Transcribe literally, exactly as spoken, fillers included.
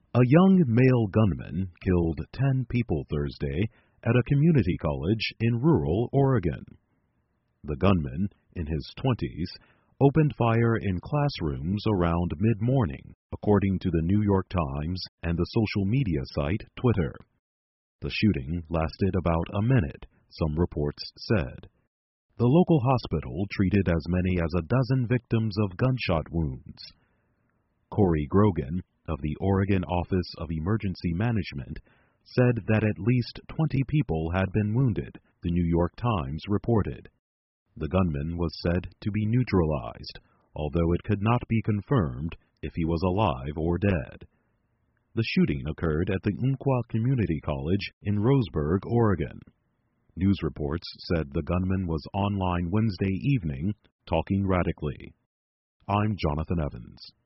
A young male gunman killed ten people Thursday at a community college in rural Oregon. The gunman, in his twenties, opened fire in classrooms around mid-morning, according to the New York Times and the social media site Twitter. The shooting lasted about a minute, some reports said. The local hospital treated as many as a dozen victims of gunshot wounds. Corey Grogan, of the Oregon Office of Emergency Management, said that at least twenty people had been wounded, the New York Times reported. The gunman was said to be neutralized, although it could not be confirmed if he was alive or dead. The shooting occurred at the Umpqua Community College in Roseburg, Oregon. News reports said the gunman was online Wednesday evening, talking radically. I'm Jonathan Evans.